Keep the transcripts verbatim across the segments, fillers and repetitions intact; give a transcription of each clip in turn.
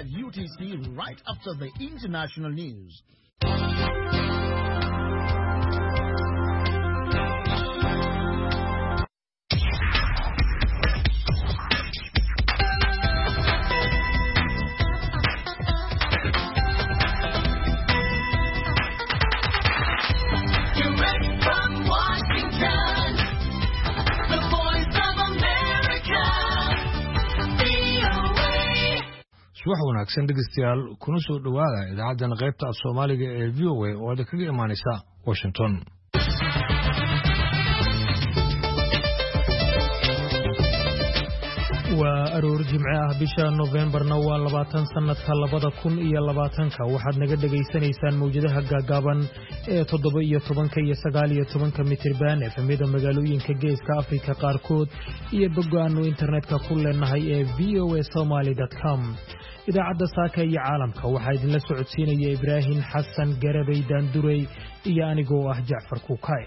five U T C right after the international news. subax wanaagsan dhegeystayaal kuna soo dhawaada idaacaddan qaybta Soomaaliga ee V O A oo aad kaga imaanaysa Washington. waa aroor jimce ah bisha Novembarna waa labaatan sanadka labada kun iyo labaatanka waxaad naga dhageysanaysaan mawjadaha gaagaaban ee toddoba iyo tobanka iyo sagaal iyo tobanka mitir baan efemida magaalooyinka geeska Afrika qaarkood iyo boggaanno internetka ku leenahay ee v o a somali dot com. idaacadda saaka iyo caalamka waxaa idinla socodsiinaya Ibraahim Xasan Garabay Daanduray iyo anigoo ah Jacfar Kuukay.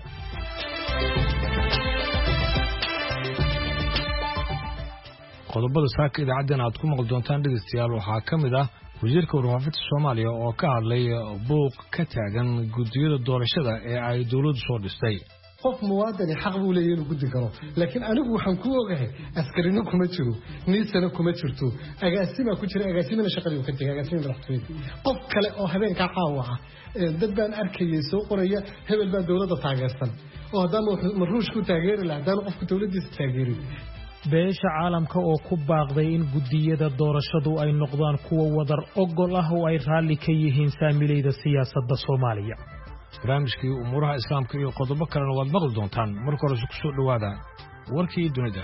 qodobada saaka idaacaddan aad ku maqli doontaan dhegeystayaal waxaa ka mid ah wasiirka warfaafinta Soomaaliya oo ka hadlay buuq ka taagan gudiyada doorashada ee ay dawladdu soo dhistay. qof muwaadini xaq buu leeyahay inuu gudi karo laakiin anigu waxaan ku ogahay askarino kuma jiro niisana kuma jirto agaasima ku jira agaasimina shaqadii ka tagay agaasimina madaxtooyada qof kale oo habeenka caawa ah dad baan arkayay soo qoraya hebel baa dawladda taageersan oo hadana maruush ku taageeri lahaa hadana qofku dawladdiisa taageeri beesha caalamka oo ku baaqday in gudiyada doorashadu ay noqdaan kuwa wadar ogol ah oo ay raalli ka yihiin saamilayda siyaasadda Soomaaliya. barnaamijkii umuuraha islaamka iyo qodobo kalena waad maqli doontaan marka hore ku soo dhawaada warkii dunida.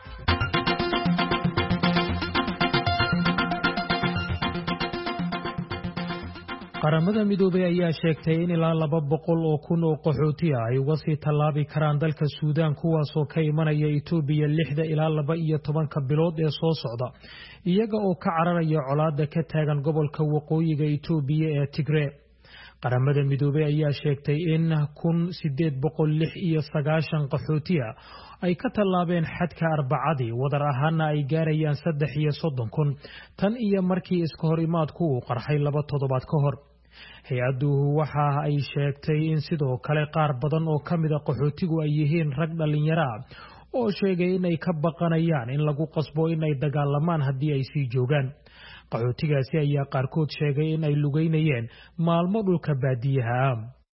qaramada midoobay ayaa sheegtay in ilaa laba boqol oo kun oo qaxooti ah ay uga sii tallaabi karaan dalka Suudaan kuwaasoo ka imanaya Itoobiya lixda ilaa laba iyo tobanka bilood ee soo socda iyaga oo ka cararaya colaadda ka taagan gobolka waqooyiga Itoobiya ee Tigray. qaramada midoobay ayaa sheegtay in kun sideed boqol lix iyo sagaashan qaxooti ah ay ka tallaabeen xadka Arbacadii wadar ahaana ay gaarayaan saddex iyo soddon kun tan iyo markii iska hor imaadku uu qarxay laba toddobaad ka hor. hay-addu waxa ay sheegtay in sidoo kale qaar badan oo ka mid ah qaxootigu ay yihiin rag dhalinyaro ah oo sheegay in ay ka baqanayaan in lagu qasbo in ay dagaalamaan haddii ay sii joogaan. qaxootigaasi ayaa qaarkood sheegay in ay lugeynayeen maalmo dhulka baadiyaha ah.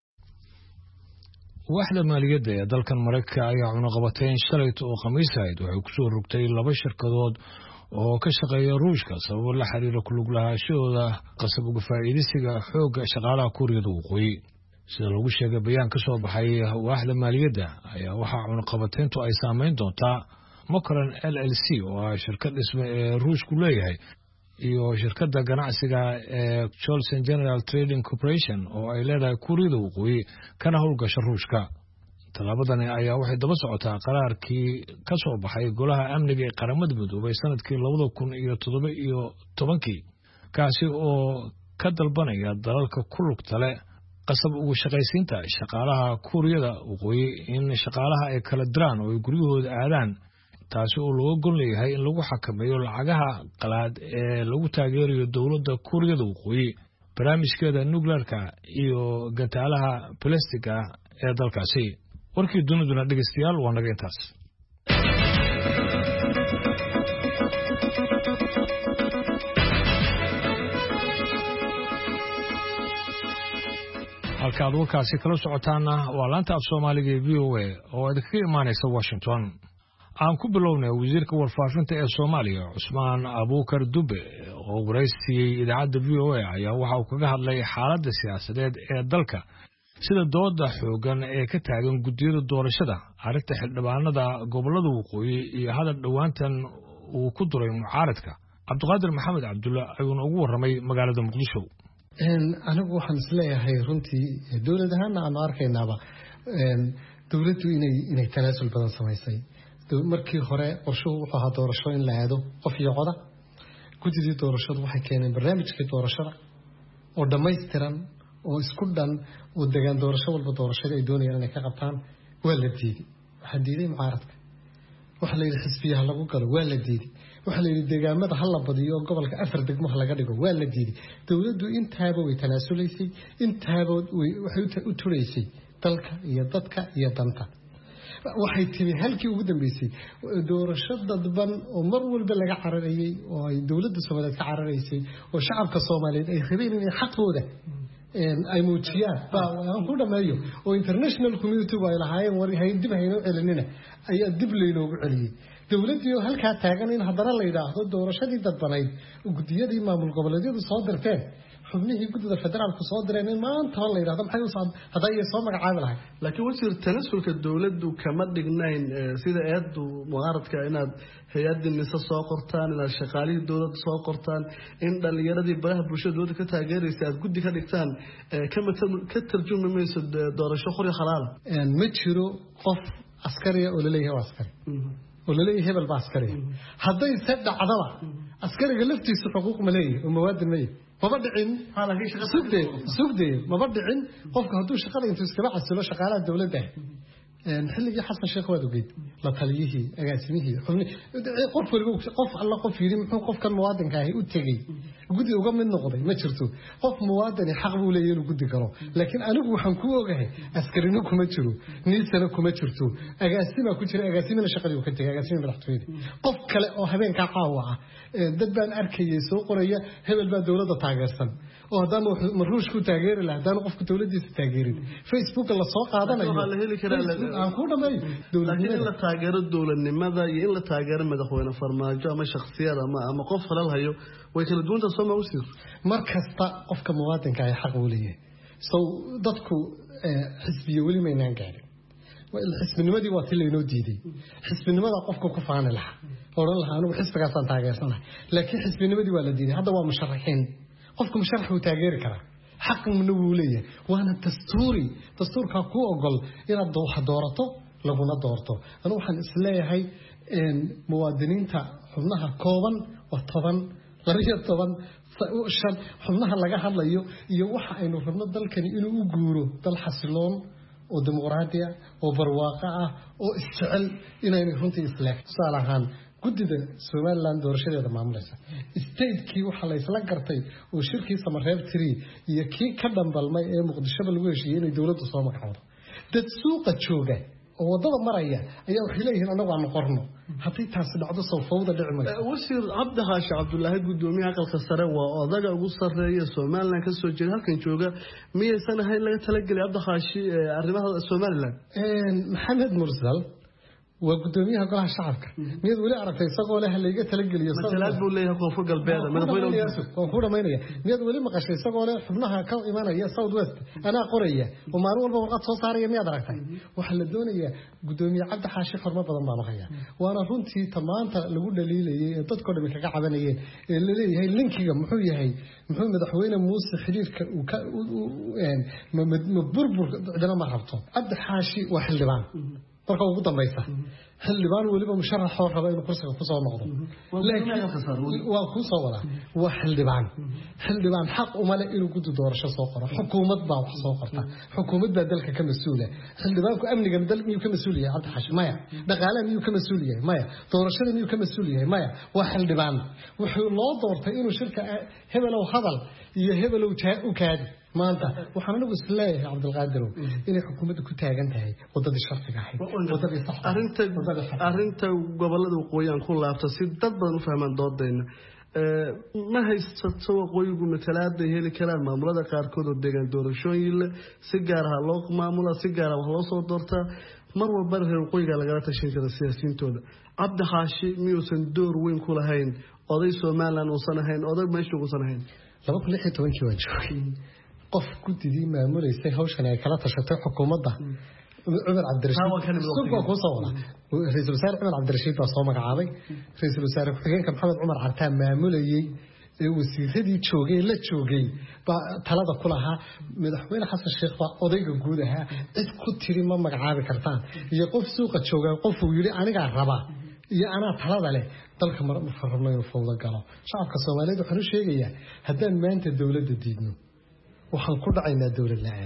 waaxda maaliyadda ee dalkan Mareykanka ayaa cunaqabateyn shalayt oo Khamiis ahayd waxay ku soo rogtay laba shirkadood oo ka shaqeeya Ruushka sababo la xiriira ku lug lahaanshahooda qasab uga faa'iideysiga xoogga shaqaalaha Kuuriyada Waqooyi. sida lagu sheegay bayaan ka soo baxay waaxda maaliyadda ayaa waxa cunaqabateyntu ay saameyn doontaa Mokran L L C oo ah shirkad dhisme ee Ruushku leeyahay iyo shirkadda ganacsiga ee Cholson General Trading Corporation oo ay leedahay Kuuriyada Waqooyi kana howlgasha Ruushka. talaabadani ayaa waxay daba socotaa qaraarkii ka soo baxay golaha amniga ee qaramada midoobay sanadkii labada kun iyo toddoba iyo tobankii kaasi oo ka dalbanaya dalalka ku lugta leh qasab ugu shaqaysiinta shaqaalaha Kuuriyada Waqooyi in shaqaalaha ay kala diraan oo ay guryahooda aadaan taasi oo loo gon leeyahay in lagu xakameeyo lacagaha qalaad ee lagu taageerayo dawladda Kuuriyada Waqooyi barnaamijkeeda nuclearka iyo gantaalaha plastiga ee dalkaasi. warkii duniduna dhegeystayaal waa naga intaas. halkaad warkaasi kala socotaana waa laanta af Soomaaliga ee V O A oo aad kaga imaanaysa Washington. aan ku bilownay wasiirka warfaafinta ee Soomaaliya Cusmaan Abuukar Dube oo wareysiyay idaacadda V O A ayaa waxa uu kaga hadlay xaaladda siyaasadeed ee dalka sida dooda xoogan ee ka taagan gudiyada doorashada arrinta xildhibaanada gobolada waqooyi iyo hadal dhawaantan uu ku duray mucaaradka. Cabdiqaadir Maxamed Cabdulla ayuu ugu waramay magaalada Muqdisho. anigu waxaan isleeyahay runtii dawladahaana aan arkaynaaba dawladdu inay inay tanaasul badan samaysay. markii hore qorshuhu wuxuu ahaa doorasho in la aado qof iyo coda gudidii doorashadu waxay keeneen barnaamijkii doorashada oo dhammaystiran oo isku dhan oo degaan doorasho walba doorashada ay doonayaan inay ka qabtaan waa la diiday waxaa diiday mucaaradka waxa la yidhi xisbiyaha lagu galo waa la diiday waxa la yiri deegaamada hal la badiyo gobolka afar degmo laga dhigo waa la diiday dawladdu intaaba way tanaasuleysay intaaba waxay u tureysay dalka iyo dadka iyo danta waxay timi halkii ugu dambeysay doorasho dadban oo mar walba laga cararayay oo ay dawladda Soomaaliyeed ka cararaysay oo shacabka Soomaaliyeed ay rabeen inay xaqooda ay muujiyaan baa ku dhameeyo oo international community way lahaayeen war hay dib hayno celinina ayaa dib leeyoogu celiyay dawladdu halka taagan in hadana la yiraahdo doorashadii dadbanayd gudiyadii maamul goboleedyadu soo dirteen xubnihii gudida federaalka soo direen maanta la yiraahdo maxay u soo haday soo magacaab lahayd laakiin wasiir tanasulka dawladdu kama dhignayn sida eedu muqaaradka inaad hay'adda nisa soo qortaan inaad shaqaalihii dawladda soo qortaan in dhalinyaradii baraha bulshada ka taageeraysa aad gudi ka dhigtaan kama ka tarjumayso doorasho xor iyo xalaal een ma jiro qof askari oo leeyahay askari oo leeyahay hebel ba askari haday sadacdaba askariga laftiisa xuquuq ma leeyahay oo mawaadin ma leeyahay ما بدعين هذا هي شغل سودي سودي ما بدعين قف هدوش شغال أنت سكبا حسلو شغالات الدولة ده نحل جي حسن الشيخ وادو جيد لا تليه أجاسميه حمني قف الجو قف الله قف يريم قف كان موادن كاهي وتجي جودي وقام من نقطة ما شرتو قف موادن يحقق ولا يلو جودي كرو لكن أنا جو حنكوه جاهي أسكرينكم ما تشرو نيسانكم ما شرتو أجاسمه كتير أجاسمنا شغالي وكنت أجاسمنا برحتوين قف كلا أو هبين كعاوة دبان أركي سوق ريا هبل بعد دولة تاجرسن وهذا مروش كو تاجر له هذا قف كتولدي تاجرين فيسبوك الله سوق هذا أنا أقول ما لكن إلا تاجر الدولة لماذا إلا تاجر مدخونا فرماجة ما شخصية ما ما قف خلال هيو ويكلدون تصمم وسير مركز تا قف كمواطن كاي حق وليه سو ضدكو حسبي ولي ما ينقال الحسب النمدي واتلي نوديدي حسب النمدي قفكو كفانا لها ورن لها أنا بحسب كاسان تاجرسنا لكن حسب النمدي ولا ديني هذا هو مشرحين قفكم مشرح وتاجر كره حق من الولية وأنا دستوري دستور كاكو أقول إن الضوء دورته لغنا دورته أنا وحن إسلام هاي إن موادنين تا حمناها كوبان وطبان لرية طبان شان حمناها لقاها الله يو يوحى إنه حمنا دل كان إنه يجورو دل حسلون وديمقراطية وبرواقعة واستعل إنه يكونت إسلام صالحان gudida Soomaaliland doorashadeeda maamulaysa state-kii waxa la isla gartay oo shirkii Samareeb three iyo kii ka dhambalmay ee Muqdisho lagu heshiiyay in dawladdu soo magacawdo dad suuqa jooga oo wadada maraya ayaa wax leeyahay anagu aan qorno hadii taas dhacdo soo fawda dhicmay wasiir Cabdihaashi Cabdullaahi gudoomiyaha aqalka sare waa odaga ugu sareeya Soomaaliland ka soo jeeda halkan jooga miyaysan ahayn laga talagalay Cabdihaashi arrimaha Soomaaliland een Maxamed Mursal وقدوميها قلها الشعب ميد ولي عرفت يسقوا لها اللي جت تلقي اليسار مثلاً بقول لها كونفور قلبها من أقول كونفور ما ينيا ميد ولي ما قش يسقوا لها حبناها كم إيمانها هي صوت وست أنا قرية وما نقول بوقت صوت صارية ميد عرفتها وحل الدنيا قدومي عبد حاشي حرمة بدل ما معها وأنا كنت تمام تقول لي لي تذكر من كعبانية اللي لي هي اللينك محوية هي محوي مدحوينا موس حرير وك يعني مبربر عندنا ما حرفته عبد حاشي وحل بان marka ugu dambaysa xildhibaan waliba musharax xor raba inuu kursiga ku soo noqdo laakiin waa ku soo wada waa xildhibaan xildhibaan xaq uma leh inuu guddo doorasho soo qoro xukuumad baa wax soo qorta xukuumad baa dalka ka mas'uula xildhibaanku amniga dalka miyuu ka mas'uul yahay Cabdi Xaashi maya dhaqaalaha miyuu ka mas'uul yahay maya doorashada miyuu ka mas'uul yahay maya waa xildhibaan wuxuu loo doortay inuu shirka hebel oo hadal iyo hebel oo kaadi maanta waxaan ugu isleeyahay Cabdulqaadir inay xukuumaddu ku taagan tahay wadada sharciga ah wadada sax arinta arinta gobolada waqooyiga ku laabta si dad badan u fahmaan doodayna ee ma haysto waqooyigu matalaad heli karaan maamulada qaar kood oo deegaan doorashooyin si gaar ah loo maamulo si gaar ah wax loo soo doortaa mar walba reer waqooyiga laga tashan karo siyaasiyiintooda Cabdi Xaashi miyuusan door weyn ku lahayn oday Soomaaliland oo sanahayn oday meesha ugu sanahayn laba kun iyo lix iyo toban waa joogay qof gudidii maamuleysay hawshan ay kala tashatay xukuumadda Umar Cabdirashiid suuqa ku soo wada ra'iisul wasaare Umar Cabdirashiid baa soo magacaabay ra'iisul wasaare ku-xigeenka Maxamed Umar Cartaan maamulayay ee wasiiradii joogay la joogay ba talada ku lahaa madaxweyne Xasan Sheekh baa odayga guud ahaa cid ku tiri ma magacaabi kartaan iyo qof suuqa jooga qof uu yiri aniga raba iyo ana talada leh dalka mar farmay oo fawda galo shacabka Soomaaliyeed waxaan u sheegayaa haddaan maanta dawladda diidno waxaan ku dhacaynaa dawlad la'aan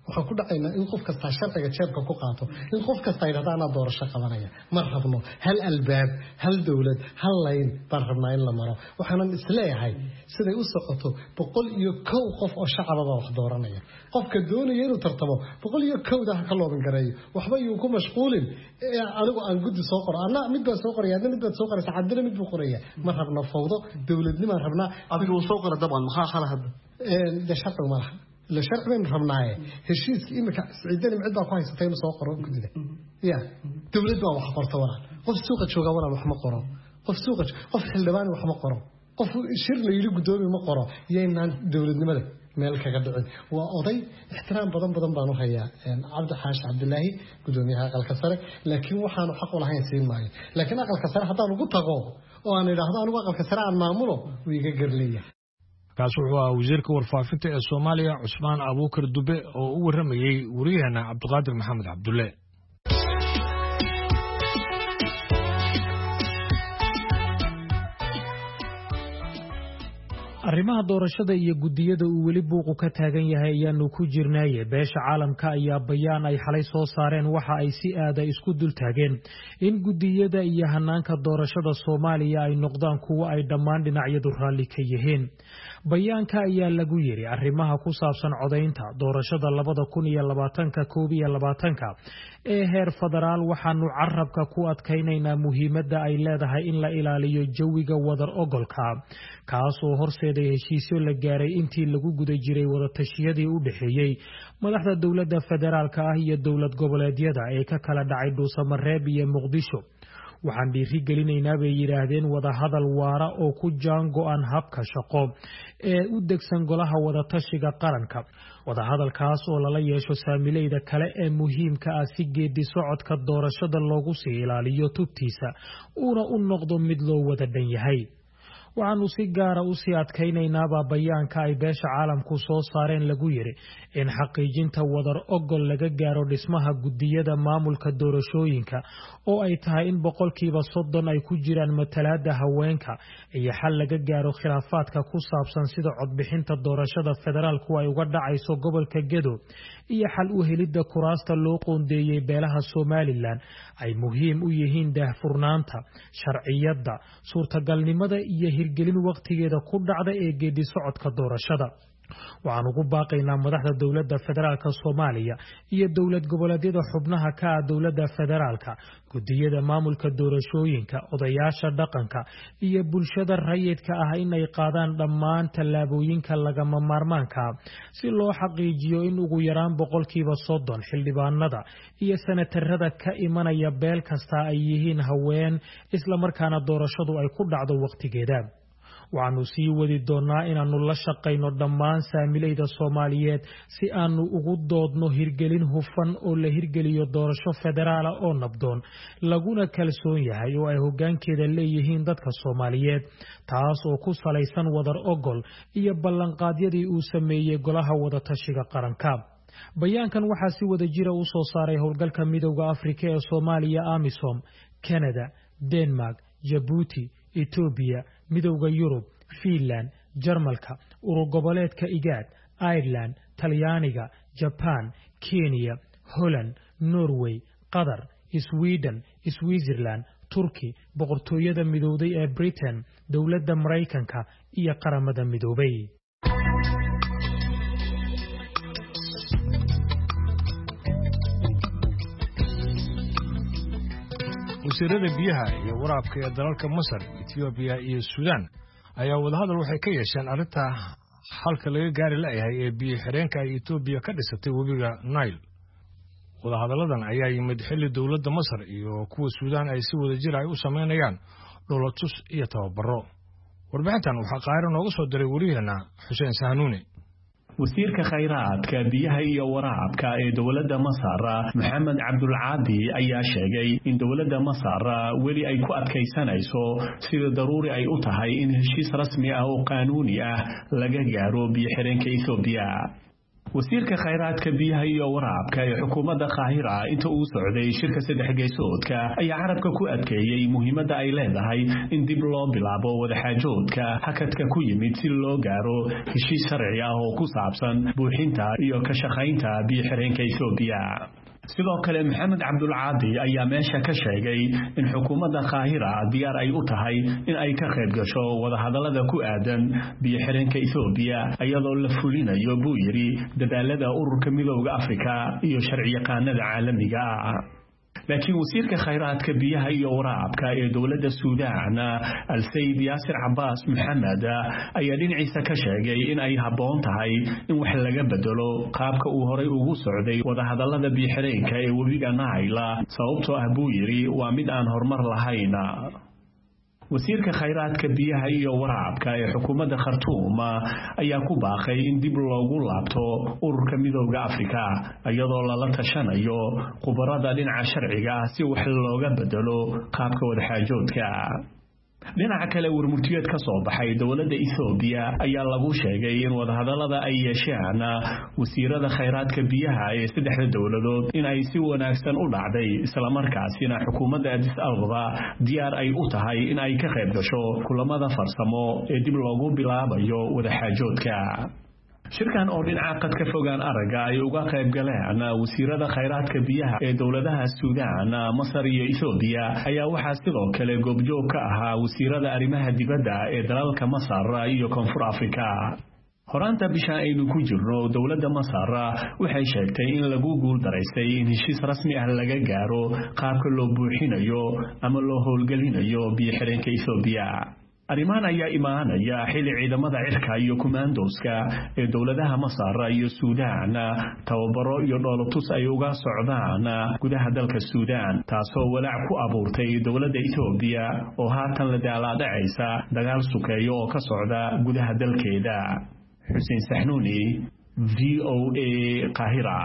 waxaan ku dhacaynaa in qof kasta sharciga jeebka ku qaato in qof kasta yidhahda anaa doorasho qabanaya ma rabno hal albaab hal dowlad hal layn baan rabnaa in la maro waxaanan isleeyahay siday u socoto boqol iyo kow qof oo shacababa wax dooranaya qofka doonaya inuu tartamo boqol iyo kowda ha ka looban gareeyo waxba yuu ku mashquulin anigu aan guddi soo qoro anna mid baan soo qoraya adna mid baad soo qoraysa cabdina mid buu qoraya ma rabno fawdo dowladnimaan rabnaa adigu uu soo qora dabcan maxaa khala hadda de sharcigu malaha la sharci baynu rabnaaye heshiiskii imika siciidani mid baa ku haysatay inuu soo qoro guddida ya dowlad baa wax qorta walaal qof suuqa jooga walaal wax ma qoro qof suuqa qof xildhibaan wax ma qoro qof shir la yiri gudoomiye ma qoro yaynaan dowladnimada meel kaga dhicin waa oday ixtiraam badan badan baan u hayaa cabdi xaashi cabdilaahi gudoomiyaha aqalka sare laakiin waxaanu xaq u lahayn siin maayo laakiin aqalka sare haddaan ugu tago oo aan idhaahdo anigu aqalka sare aan maamulo wuu iga garleeyahay kaas wuxuu ahaa wasiirka warfaafinta ee Soomaaliya Cusmaan Abuukar Dube oo u waramayay wariyahana Cabdiqaadir Maxamed Cabdulle arrimaha doorashada iyo gudiyada uu weli buuqu ka taagan yahay ayaanu ku jirnaaye beesha caalamka ayaa bayaan ay xalay soo saareen waxa ay si aada isku dul taageen in gudiyada iyo hanaanka doorashada Soomaaliya ay noqdaan kuwa ay dhammaan dhinacyadu raalli ka yihiin bayaanka ayaa lagu yiri arrimaha ku saabsan codeynta doorashada labada kun iyo labaatanka koob iyo labaatanka ee heer federaal waxaanu carabka ku adkaynaynaa muhiimadda ay leedahay in la ilaaliyo jawiga wadar ogolka kaas oo horseeday heshiisyo la gaaray intii lagu guda jiray wada tashiyadii u dhaxeeyay madaxda dawladda federaalka ah iyo dawlad goboleedyada ee ka kala dhacay Dhuusamareeb iyo Muqdisho waxaan dhiiri gelinaynaa bay yiraahdeen wada hadal waara oo ku jaan go'an habka shaqo ee u degsan golaha wada tashiga qaranka wada hadalkaas oo lala yeesho saamilayda kale ee muhiimka ah si geedi socodka doorashada loogu sii ilaaliyo tubtiisa una u noqdo mid loo wada dhan yahay waxaanu si gaara u sii adkaynaynaa bayaanka ay beesha caalamku soo saareen lagu yiri in xaqiijinta wadar ogol laga gaaro dhismaha gudiyada maamulka doorashooyinka oo ay tahay in boqolkiiba soddon ay ku jiraan matalaada haweenka iyo xal laga gaaro khilaafaadka ku saabsan sida codbixinta doorashada federaalku ay uga dhacayso gobolka Gedo iyo xal u helidda kuraasta loo qoondeeyay beelaha Somaliland ay muhiim u yihiin daahfurnaanta sharciyada suurtagalnimada iyo hirgelin waqtigeeda ku dhacda ee geedi socodka doorashada waxaan ugu baaqaynaa madaxda dawladda federaalka Soomaaliya iyo dawlad goboleedyada xubnaha ka ah dawladda federaalka gudiyada maamulka doorashooyinka odayaasha dhaqanka iyo bulshada rayidka ah in ay qaadaan dhammaan tallaabooyinka lagama maarmaanka si loo xaqiijiyo in ugu yaraan boqolkiiba soddon xildhibaanada iyo senatarada ka imanaya beel kasta ay yihiin haween isla markaana doorashadu ay ku dhacdo waqtigeeda waxaanu sii wadi doonaa inaanu la shaqayno dhammaan saamilayda Soomaaliyeed si aanu ugu doodno hirgelin hufan oo la hirgeliyo doorasho federaal oo nabdoon laguna kalsoon yahay oo ay hoggaankeeda leeyihiin dadka Soomaaliyeed taas oo ku salaysan wadar ogol iyo ballanqaadyadii uu sameeyay golaha wada tashiga qaranka bayaankan waxaa si wada jira u soo saaray howlgalka midowga Afrika ee Soomaaliya AMISOM Canada Denmark Djibouti Ethiopia midowga Yurub Finland Jarmalka urur goboleedka IGAD Ireland Talyaaniga Japan Kenya Holland Norway Qatar Sweden Switzerland Turkey boqortooyada midowday ee Britain dawladda Mareykanka iyo qaramada midoobay wasiirada biyaha iyo waraabka ee dalalka Masar, Ethiopia iyo Suudaan ayaa wadahadal waxay ka yeesheen arinta halka laga gaari lahayd ee biyo xireenka ay Ethiopia ka dhisatay webiga Nile. Wadahadaladan ayaa yimid xilli dawladda Masar iyo kuwa Suudaan ay si wada jir ay u sameynayaan dhulatus iyo tababaro. Warbixintan waxaa qaayro nooga soo diray wariyahana Xuseen Sahnuuni. wasiirka khayraadka biyaha iyo waraabka ee dawladda Masar Maxamed Abdul Aadi ayaa sheegay in dawladda Masar weli ay ku adkaysanayso sida daruuri ay u tahay in heshiis rasmi ah oo qaanuuni ah laga gaaro biyo xireenka Ethiopia. wasiirka khayraadka biyaha iyo waraabka ee xukuumadda Qaahira inta uu socday shirka saddex geesoodka ayaa carabka ku adkeeyay muhiimadda ay leedahay in dib loo bilaabo wadaxaajoodka hakadka ku yimid si loo gaaro heshiis sharci ah oo ku saabsan buuxinta iyo ka shaqaynta biyo-xireenka Itoobiya. sidoo kale Maxamed Cabdul Caadi ayaa meesha ka sheegay in xukuumadda Qaahira diyaar ay u tahay in ay ka qayb gasho wada hadallada ku aadan biyo-xireenka Itoobiya iyadoo la fulinayo buu yiri dadaalada ururka midowga Afrika iyo sharciyaqaanada caalamiga ah. laakiin wasiirka khayraadka biyaha iyo waraabka ee dawladda Suudaan Al-Sayd Yaasir Abbas Mohamed ayaa dhinaciisa ka sheegay in ay haboon tahay in wax laga bedelo qaabka uu horay ugu socday wada hadallada biyo-xireenka ee webiga Nile sababtoo ah buu yiri waa mid aan horumar lahayn. wasiirka khayraadka biyaha iyo waraabka ee xukuumadda Khartoum ayaa ku baaqay in dib loogu laabto ururka midowga Afrika iyadoo la tashanayo khubarada dhinaca sharciga si wax looga bedelo qaabka wadaxaajoodka. dhinaca kale warmurtiyeed ka soo baxay dawladda Itoobiya ayaa lagu sheegay in wada hadallada ay yeesheen wasiirada khayraadka biyaha ee saddexda dawladood in ay si wanaagsan u dhacday isla markaasina xukuumadda Addis Ababa diyaar ay u tahay in ay ka qayb gasho kulamada farsamo ee dib loogu bilaabayo wadaxaajoodka. shirkan oo dhinaca qad ka fogaan araga ay uga qayb galeen wasiirada khayraadka biyaha ee dawladaha Suudaan, Masar iyo Itoobiya ayaa waxa sidoo kale goobjoog ka ahaa wasiirada arrimaha dibadda ee dalalka Masar iyo Koonfur Afrika. horanta bisha aynu ku jirno dawladda Masar waxay sheegtay in lagu guul daraysay in heshiis rasmi ah laga gaaro qaabka loo buuxinayo ama loo howlgelinayo biyo-xireenka Itoobiya. arrimahan ayaa imaanaya xilli ciidamada cirka iyo kumaandooska ee dawladaha Masar iyo Suudaan tababaro iyo dhoolatus ay uga socdaan gudaha dalka Suudaan taasoo walaac ku abuurtay dawladda Itoobiya oo haatan la daalacaysa dagaal sukeeyo oo ka socda gudaha dalkeeda. Xuseen Saxnuuni, V O A, Qaahira.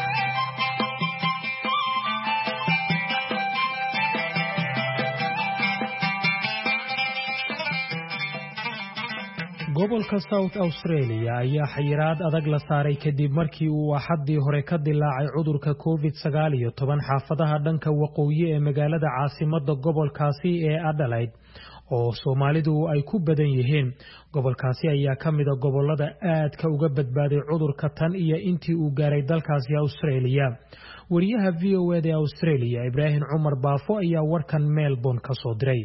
gobolka South Australia ayaa xayiraad adag la saaray kadib markii uu axadii hore ka dilaacay cudurka covid sagaal iyo toban xaafadaha dhanka waqooyi ee magaalada caasimadda gobolkaasi ee Adelaide oo Soomaalidu ay ku badan yihiin. gobolkaasi ayaa ka mid ah gobolada aadka uga badbaaday cudurka tan iyo intii uu gaaray dalkaasi Australia. wariyaha V O A ee Australia Ibrahim Umar Baafo ayaa warkan Melbourne ka soo diray.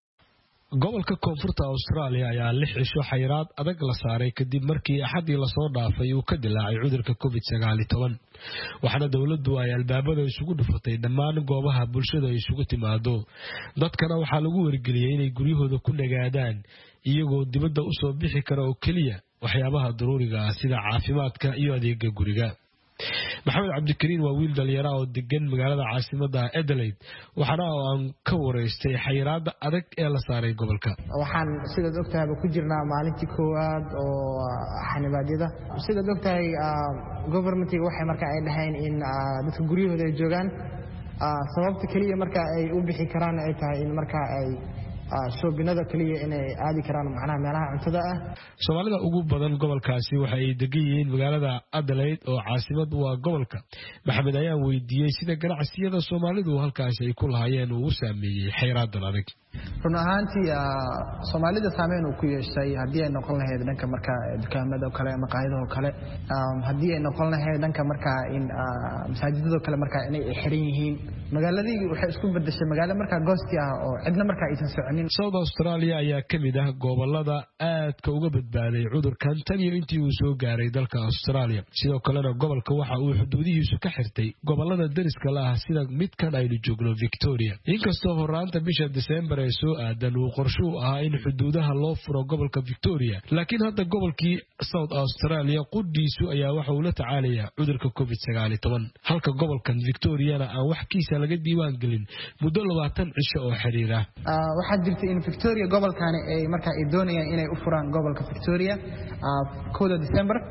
gobolka koonfurta Australia ayaa lix cisho xayiraad adag la saaray kadib markii axadii la soo dhaafay uu ka dilaacay cudurka covid sagaal iyo toban. waxaana dawladdu ay albaabada isugu dhufatay dhammaan goobaha bulshada ay isugu timaado. dadkana waxaa lagu wargeliyay inay guryahooda ku nagaadaan iyagoo dibadda u soo bixi kara oo kaliya waxyaabaha daruuriga ah sida caafimaadka iyo adeega guriga. Maxamed Cabdikariin waa wiil dhalinyaro oo degan magaalada caasimadda Adelaide waxaana aan ka wareystay xayiraadda adag ee la saaray gobolka. waxaan sida ogtahay ku jirnaa maalintii koowaad oo xanibaadyada sida ogtahay governmentiga waxay markaa ay dhahayn in dadka guryahooda ay joogaan sababta kaliya markaa ay u bixi karaan ay tahay in markaa ay shoobinada kaliya inay aadi karaan macnaha meelaha cuntada ah. Soomaalida ugu badan gobolkaasi waxa ay degan yihiin magaalada Adelaide oo caasimad u ah gobolka. Maxamed ayaa weydiiyay sida ganacsiyada Soomaalidu halkaas ay ku lahaayeen uu saameeyay xayiraaddan adag. run ahaantii Soomaalida saameyn uu ku yeeshay hadii ay noqon lahayd dhanka markaa dukaamada kale ama qaayadaha kale hadii ay noqon lahayd dhanka markaa in masaajidada kale markaa inay xiran yihiin magaaladii waxay isku bedeshay magaalo markaa goosti ah oo cidna markaa aysan soconin. South Australia ayaa kamid ah gobolada aadka uga badbaaday cudurkan tan iyo intii uu soo gaaray dalka Australia. sidoo kalena gobolka waxa uu xuduudihiisu ka xirtay gobolada dariska la ah sida midkan aynu joogno Victoria. inkastoo horaanta bisha December ay soo aadan uu qorshu ahaa in xuduudaha loo furo gobolka Victoria, laakiin hadda gobolkii South Australia quddiisu ayaa waxa uu la tacaalayaa cudurka covid sagaal iyo toban halka gobolkan Victoriana aan wax kiisa laga diiwaan gelin muddo labaatan cisho oo xiriir ah. waxaa jirtay in Victoria gobolkan ay markaa ay doonayaan inay u furaan gobolka Victoria kowda December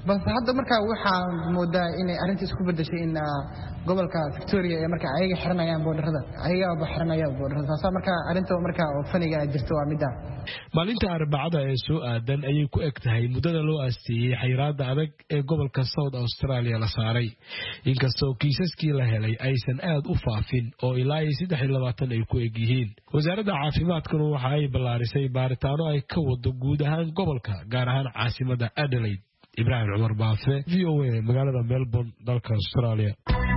bas hadda markaa waxaan moodaa inay arrinta isku bedeshay in gobolka Victoria ee markaa ayaga xiranayaan boodarada ayaga ba xiranayaan boodarada taas markaa arrinta markaa oo faniga jirto waa midda maalinta Arbacada ee soo aadan ayay ku eg tahay muddada loo aastiyay xayiraadda adag ee gobolka South Australia la saaray inkastoo kiisaskii la helay aysan aad u faafin oo ilaa saddex iyo labaatan ay ku eg yihiin wasaaradda caafimaadka waxa ay ballaarisay baaritaano ay ka wado guud ahaan gobolka gaar ahaan caasimadda Adelaide Ibrahim Umar Baafe V O A magaalada Melbourne dalka Australia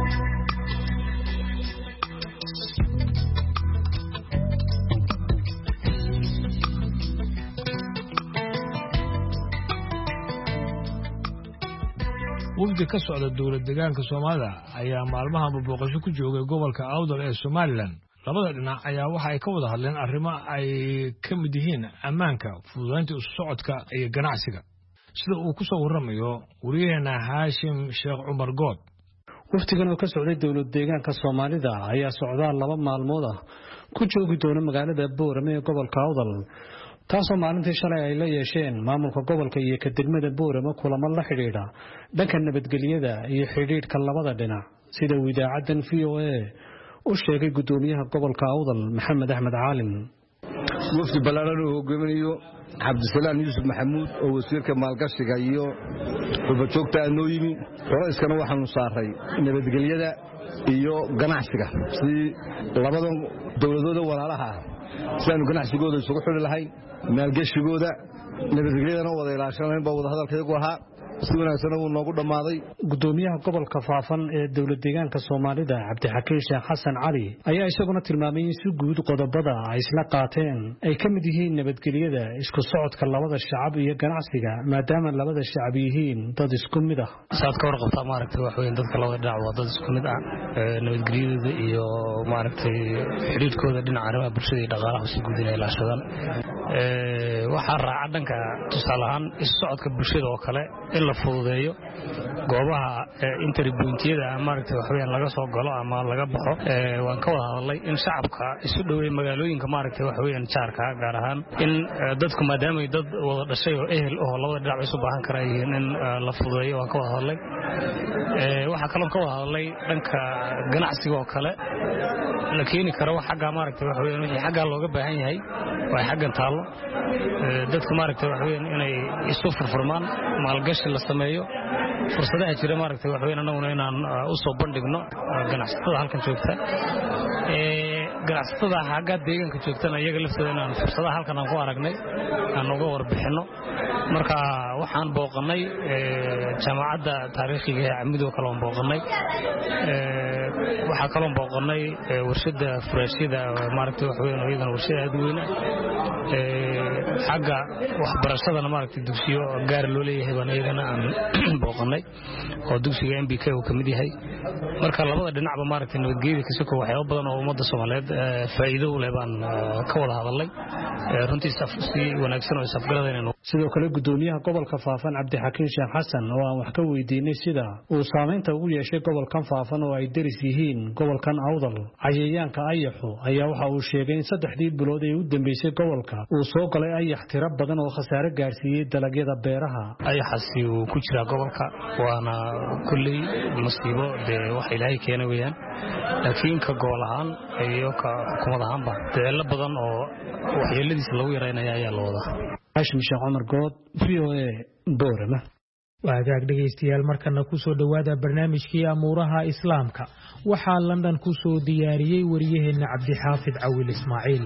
wafdi ka socda dowlad deegaanka Soomaalida ayaa maalmaha booqasho ku joogay gobolka Awdal ee Somaliland labada dhinac ayaa waxa ay ka wada hadleen arrimo ay ka mid yihiin ammaanka fududaynta isu socodka iyo ganacsiga sida uu ku soo waramayo wariyaheena Haashim Sheekh Umar Good wafdigan oo ka socday dowlad deegaanka Soomaalida ayaa socdaa laba maalmood ah ku joogi doona magaalada Boorame ee gobolka Awdal taasoo maalintii shalay ay la yeesheen maamulka gobolka iyo ka degmada Boorame kulamo la xiriira dhanka nabadgelyada iyo xiriirka labada dhinac sida uu idaacadan V O A u sheegay gudoomiyaha gobolka Awdal Maxamed Axmed Caalin wafdi balaaran oo hogaamiyo Cabdisalaam Yuusuf Maxamuud oo wasiirka maalgashiga iyo xubinjoogta noo yimi qorayskana waxaanu saaray nabadgelyada iyo ganacsiga si labadan dawladooda walaalaha sidaan ganacsigooda isugu xidhi lahayn maalgashigooda nabadgelyadana wada ilaashanayeen baa wada hadalkeedu ahaa si wanaagsan uu noogu dhamaaday gudoomiyaha gobolka Faafan ee dowlad deegaanka Soomaalida Cabdixakiin Sheekh Xasan Cali ayaa isaguna tilmaamay in si guud qodobada ay isla qaateen ay ka mid yihiin nabadgelyada isku socodka labada shacab iyo ganacsiga maadaama labada shacab yihiin dad isku mid ah saad ka warqabtaa maaragtay wax weyn dadka labada dhinac waa dad isku mid ah nabadgelyada iyo maaragtay xiriirkooda dhinaca arrimaha bulshada iyo dhaqaalaha si guud inay ilaashadaan ee waxa raaca dhanka tusaalahan isku socodka bulshada oo kale in la fududeeyo goobaha interpointiyada maaragtay wax weyn laga soo galo ama laga baxo ee waan ka wada hadlay in shacabka isu dhaweey magaalooyinka maaragtay wax weyn jaarka gaar ahaan in dadku maadaama ay dad wada dhashay oo ehel oo labada dhinac isu baahan karayeen in la fududeeyo waan ka wada hadlay ee waxa kale oo ka wada hadlay dhanka ganacsiga oo kale la keeni karo wax xagga maaragtay wax weyn wixii xagga looga baahan yahay way xaggan taalo dadku maaragtay wax weyn inay isu furfurmaan maalgashi la sameeyo fursadaha jira maaragtay wax weyn anaguna inaan u soo bandhigno ganacsatada halkan joogta ee ganacsatada xagga deegaanka joogtana iyaga laftooda inaan fursadaha halkan aan ku aragnay aan uga warbixino marka waxaan booqanay jaamacadda taariikhiga ee Camido kale oo booqanay ee waxa kale oo booqanay warshada furaashida maaragtay wax weyn oo iyadana warshada aad weyn ee xagga waxbarashada maaragtay dugsiyo gaar loo leeyahay baan iyadana aan booqanay oo dugsiga M B K uu kamid yahay marka labada dhinacba maaragtay nabadgelyada ka soo waxyaabo badan oo ummadda Soomaaliyeed faa'iido u leh baan ka wada hadalay runtii si wanaagsan oo safgaradayna sidoo kale gudoomiyaha gobolka Faafan Cabdixakiin Sheekh Xasan oo aan wax ka weydiinay sida uu saameynta ugu yeeshay gobolkan Faafan oo ay daris yihiin gobolkan Awdal cayayaanka ayaxu ayaa waxa uu sheegay in saddexdii bilood ee u dambeysay gobolka uu soo galay ayax tiro badan oo khasaare gaarsiiyay dalagyada beeraha ayaxasi uu ku jira gobolka waana kulli musiibo de wax Ilaahay keenay weeyaan laakiin ka gobol ahaan iyo ka xukuumad ahaanba dadaallo badan oo waxyeeladiisa lagu yareynayo ayaa la wadaa Haashim Sheekh Umar Good V O A Boorama waagaag dhageystayaal markana ku soo dhawaada barnaamijkii amuuraha islaamka waxaa London ku soo diyaariyay wariyaheena Cabdixaafid Cawil Ismaaciil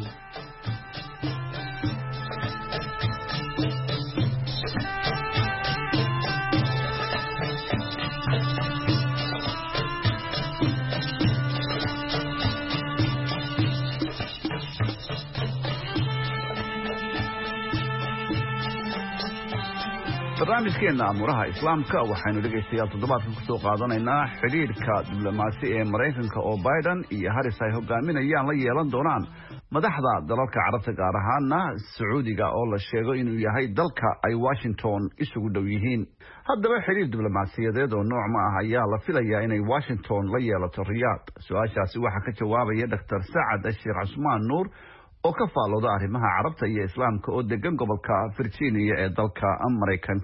barnaamijkeena amuuraha islaamka waxaynu dhageystayaal toddobaadkan ku soo qaadanaynaa xidhiidhka diblomaasi ee Mareykanka oo Biden iyo Harris ay hogaaminayaan la yeelan doonaan madaxda dalalka carabta gaar ahaana Sacuudiga oo la sheego inuu yahay dalka ay Washington isugu dhow yihiin haddaba xidhiidh diblomaasiyadeed oo nooc ma ah ayaa la filayaa inay Washington la yeelato Riyadh su'aashaasi waxaa ka jawaabaya Doctor Saad Sheikh Usmaan Nuur oo ka faalooda arrimaha carabta iyo islaamka oo degan gobolka Virginia ee dalka Mareykanka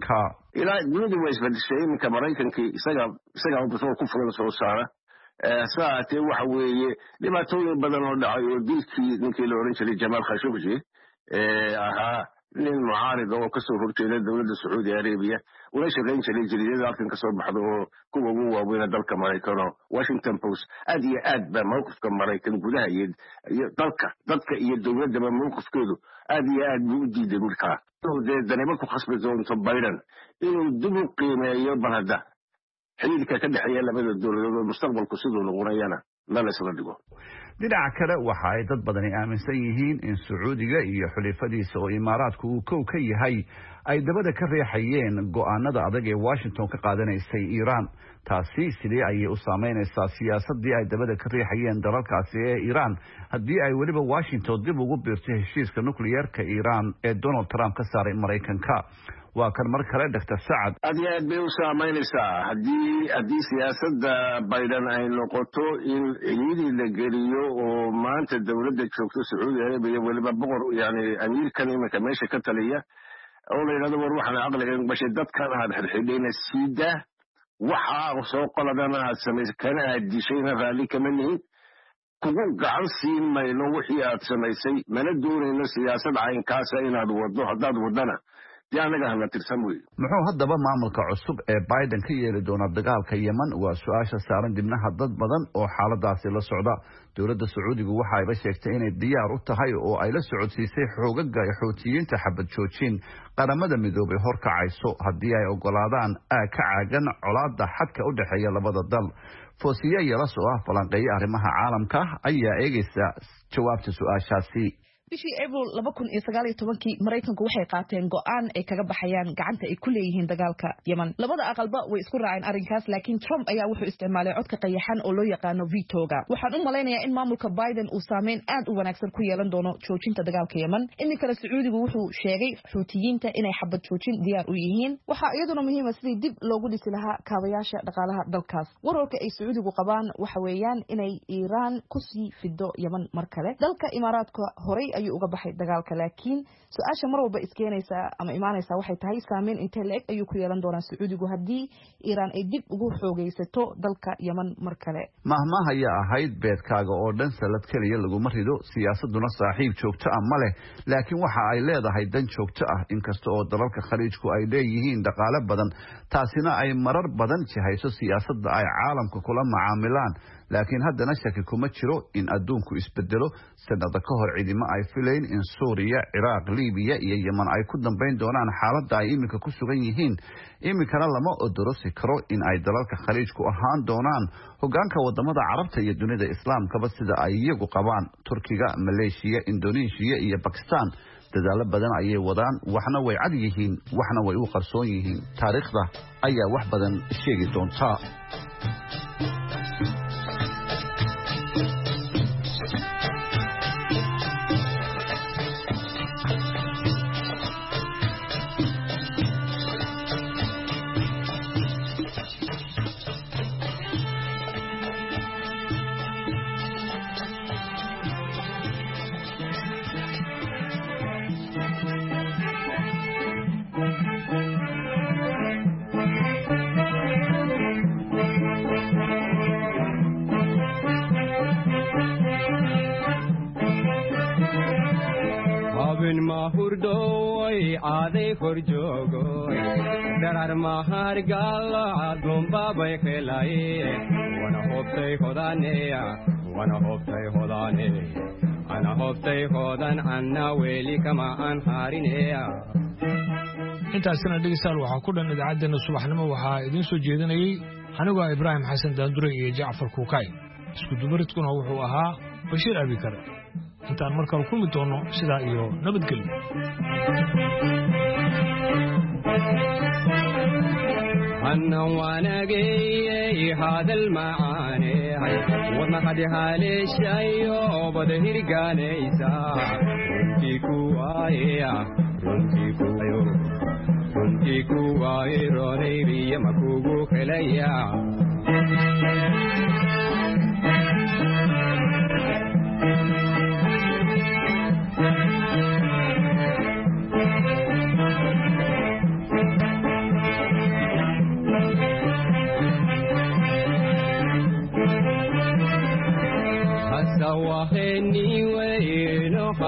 ilaa dunida way isbedeshay iminka maraykankii isaga isaga batrool ku fulan soo saara saate waxa weeye dhibaatooyin badan oo dhacay oo dilkii ninkii la oran jiray Jamal Khashoggi ee ahaa nin mucaarid oo kasoo horjeeda dowladda Saudi Arabia una shaqayn jiray jariidada halkan ka soo baxdo oo kuwa ugu waaweyn dalka Mareykanka Washington Post aad iyo aad ba mowqifka Mareykan gudaha iyo dalka dadka iyo dowladda mowqifkoodu aad iyo aad buu u diiday markaa danimo ku khasbi doonto Biden inuu dib u qiimeeyo balada xiriirka ka dhexeeya labada dowladood mustaqbalku sidoo noqonayana la isla dhigo. dhinaca kale waxa ay dad badan aaminsan yihiin in Sacuudiga iyo xulafadiisa oo Imaaraadku uu kow ka yahay ay dabada ka reexayeen go'aanada adag ee Washington ka qaadanaysay Iran. taasi sidii ay u saameynaysaa siyaasadii ay dabada ka reexayeen dalalkaasi ee Iran haddii ay waliba Washington dib ugu biirtay heshiiska nukliyeerka Iran ee Donald Trump ka saaray Mareykanka. waa kan mar kale Doctor Saad aad iyo aad bay u saameynaysaa haddii haddii siyaasadda Biden ay noqoto in ciidii la geliyo oo maanta dowladda joogto Sacuudi Arabia waliba boqor yani amiirkan iminka meesha ka taliya oo la yidhahdo war waxaan aqligan bashay dadkan aad xirxidhayna siida waxa soo qoladana aad samaysay kana aad dishayna raalli kama nihin kugu gacan siin mayno wixii aad samaysay mana doonayno siyaasad caynkaasa inaad wado haddaad wadana muxuu haddaba maamulka cusub ee Biden ka yeeli doona dagaalka Yemen waa su'aasha saaran dibnaha dad badan oo xaaladaasi la socda. dowladda Sacuudigu waxa ay sheegtay inay diyaar u tahay oo ay la socodsiisay xoogaga Xuutiyiinta xabad joojin qaramada midoobay horkacayso haddii ay ogolaadaan ka caagan colaadda xadka u dhaxeeya labada dal. Foosiye yala soo ah falanqeeya arrimaha caalamka ayaa eegaysa jawaabta su'aashaasi. bishii April laba kun iyo sagaal iyo toban Mareykanku waxay qaateen go'aan ay kaga baxayaan gacanta ay ku leeyihiin dagaalka Yemen. Labada aqalba way isku raaceen arrinkaas laakiin Trump ayaa wuxuu isticmaalay codka qayaxan oo loo yaqaano veto-ga. Waxaan u maleynayaa in maamulka Biden uu saameyn aad u wanaagsan ku yeelan doono joojinta dagaalka Yemen. Inkana Sacuudigu wuxuu sheegay Xuutiyiinta inay xabad joojin diyaar u yihiin. Waxa iyaduna muhiim ah sidii dib loogu dhisi lahaa kaabayaasha dhaqaalaha dalkaas. Wararka ay Sacuudigu qabaan waxa weeyaan inay Iran ku sii fido Yemen mar kale. Dalka Imaaraadka horay ayuu uga baxay dagaalka laakiin su'aasha mar walba iskeenaysa ama imaanaysa waxay tahay saameyn intee leeg ayuu ku yeelan doonaa Sacuudigu haddii Iran ay dib ugu xoogaysato dalka Yemen mar kale. mahmaah ayaa ahayd beedkaaga oo dhan salad kaliya laguma rido siyaasaduna saaxiib joogto ah ma leh laakiin waxa ay leedahay dan joogto ah inkasta oo dalalka khaliijku ay leeyihiin dhaqaale badan taasina ay marar badan jihayso siyaasadda ay caalamka kula macaamilaan laakiin haddana shaki kuma jiro in adduunku isbedelo sanada ka hor cidimo ay filayn in Suuriya, Ciraaq, Liibiya iyo Yemen ay ku dambeyn doonaan xaaladda ay iminka ku sugan yihiin. iminkana lama odorosi karo in ay dalalka khaliijku ahaan doonaan hoggaanka wadamada Carabta iyo dunida Islaamkaba sida ay iyagu qabaan. Turkiga, Malaysia, Indonesia iyo Pakistan dadaalo badan ayay wadaan waxna way cad yihiin waxna way u qarsoon yihiin. taariikhda ayaa wax badan sheegi doonta. darar mahar gala gomba bay khelay wana hobtay hodaneya wana hobtay hodane ana hobtay hodan anna weli kama an harineya. intaasina dhegeystayaal waxaa ku dhan idaacaddeenna subaxnimo waxaa idiin soo jeedinayay anigoo Ibraahim Xasan Daandure iyo Jacfar Kuukay. isku dubaridkuna wuxuu ahaa Bashiir Abikar. intaan markaa kulmi doono sidaa iyo nabadgelyo. أنا واناجي هذا المعاني وما قد هالش أيوه بدهير جانيسا رنتي كوايا رنتي كوايو رنتي كواي روني بيا مكوبو خليا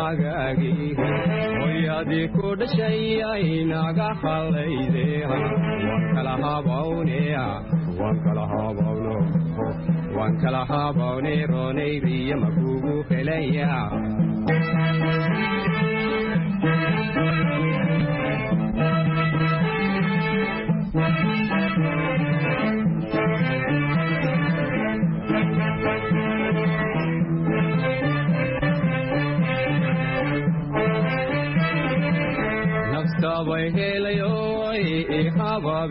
xagaagi hoyadi ku dhashay naga khalayde wan kala habawne wan kala habawno wan kala habawne ronay riya makugu helaya nafsa way helayo i haba